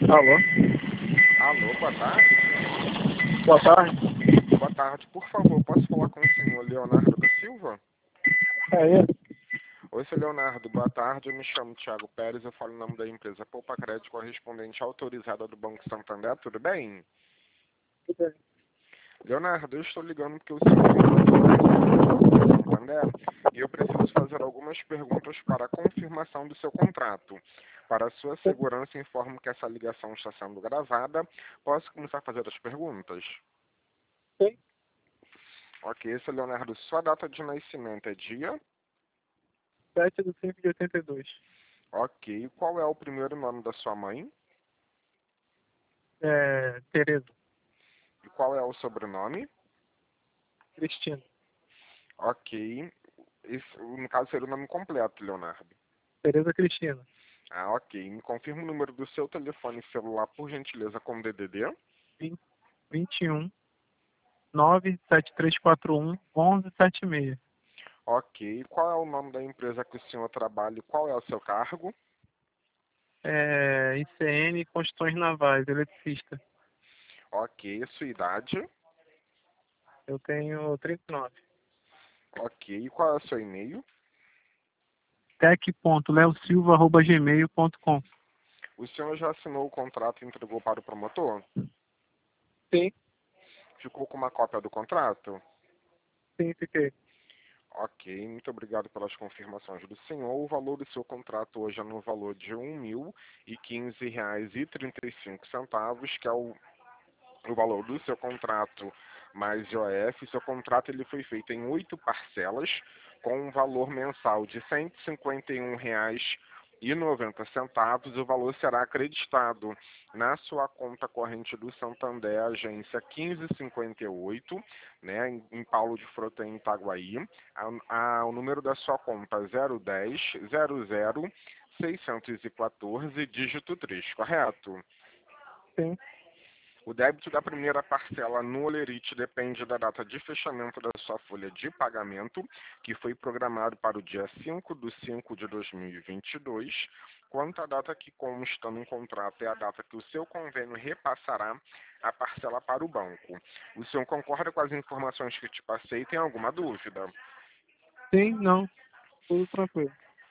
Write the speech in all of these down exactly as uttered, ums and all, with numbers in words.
Alô? Alô, boa tarde. Boa tarde. Boa tarde, por favor, posso falar com o senhor Leonardo da Silva? É ele? Oi, seu Leonardo, boa tarde, eu me chamo Thiago Pérez, eu falo em nome da empresa Poupa Crédito, correspondente autorizada do Banco Santander, tudo bem? Tudo bem. Leonardo, eu estou ligando porque o senhor entrou em contato comigo no Banco Santander e eu preciso fazer algumas perguntas para a confirmação do seu contrato. Para a sua segurança, informo que essa ligação está sendo gravada. Posso começar a fazer as perguntas? Sim. Ok, seu Leonardo, sua data de nascimento é dia? sete de cinco de oitenta e dois. Ok, qual é o primeiro nome da sua mãe? É, Tereza. E qual é o sobrenome? Cristina. Ok, esse, no caso seria o nome completo, Leonardo. Tereza Cristina. Ah, ok. Me confirma o número do seu telefone celular, por gentileza, com D D D. vinte e um, nove sete três quatro um, onze setenta e seis. Ok. Qual é o nome da empresa que o senhor trabalha e qual é o seu cargo? É, I C N Construções Navais, eletricista. Ok. Sua idade? Eu tenho trinta e nove. Ok. E qual é o seu e-mail? tec ponto leo silva arroba gmail ponto com. O senhor já assinou o contrato e entregou para o promotor? Sim, Ficou com uma cópia do contrato? sim, fiquei. Ok, muito obrigado pelas confirmações do senhor. O valor do seu contrato hoje é no valor de um mil e quinze reais e trinta e cinco centavos, que é o, o valor do seu contrato mais I O F. Seu contrato ele foi feito em oito parcelas, com um valor mensal de cento e cinquenta e um reais e noventa centavos. O valor será acreditado na sua conta corrente do Santander, agência quinze cinquenta e oito, né, em, em Paulo de Fronten, em Itaguaí. A, a, o número da sua conta zero dez zero zero seiscentos e quatorze, dígito três, correto? Sim. O débito da primeira parcela no Olerite depende da data de fechamento da sua folha de pagamento, que foi programado para o dia cinco de cinco de dois mil e vinte e dois. Quanto à data que consta no contrato é a data que o seu convênio repassará a parcela para o banco. O senhor concorda com as informações que te passei? Tem alguma dúvida? Sim, não. Tudo tranquilo.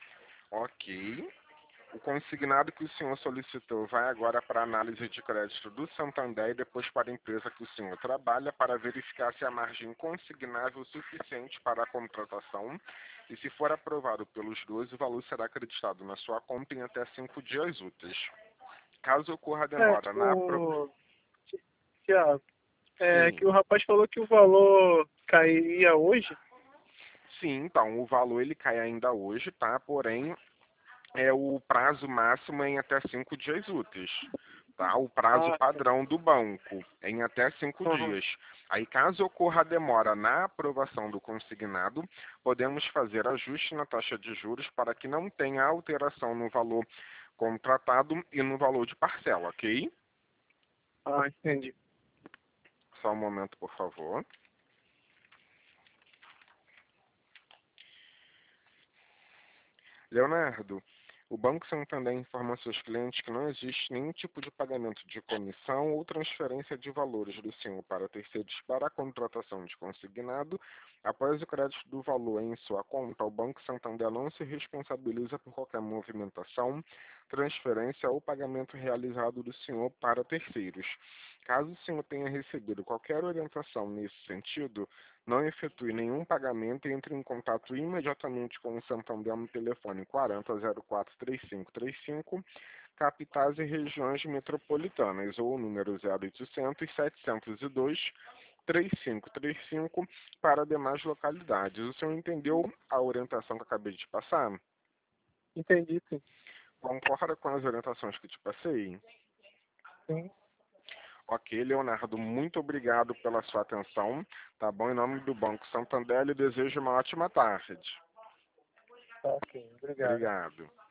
Ok. O consignado que o senhor solicitou vai agora para a análise de crédito do Santander e depois para a empresa que o senhor trabalha para verificar se a margem consignável é suficiente para a contratação e, se for aprovado pelos dois, o valor será acreditado na sua conta em até cinco dias úteis. Caso ocorra É, demora na apro... o... Tiago, é Sim, que o rapaz falou que o valor cairia hoje. sim, então, o valor ele cai ainda hoje, tá? Porém, é o prazo máximo é em até cinco dias úteis. Tá? O prazo Ah, sim. padrão do banco é em até cinco Uhum. dias. Aí, caso ocorra a demora na aprovação do consignado, podemos fazer ajuste na taxa de juros para que não tenha alteração no valor contratado e no valor de parcela, ok? Ah, entendi. Só um momento, por favor. Leonardo, o Banco Santander informa seus clientes que não existe nenhum tipo de pagamento de comissão ou transferência de valores do senhor para terceiros para a contratação de consignado. Após o crédito do valor em sua conta, o Banco Santander não se responsabiliza por qualquer movimentação, transferência ou pagamento realizado do senhor para terceiros. Caso o senhor tenha recebido qualquer orientação nesse sentido, não efetue nenhum pagamento e entre em contato imediatamente com o Santander no telefone quarenta zero quatro trinta e cinco trinta e cinco, capitais e regiões metropolitanas, ou o número zero oitocentos, setecentos e dois, trinta e cinco trinta e cinco para demais localidades. O senhor entendeu a orientação que eu acabei de passar? Entendi, sim. Concorda com as orientações que te passei? Sim. Ok, Leonardo, muito obrigado pela sua atenção, tá bom? Em nome do Banco Santander, lhe desejo uma ótima tarde. Tá, ok. Obrigado. Obrigado.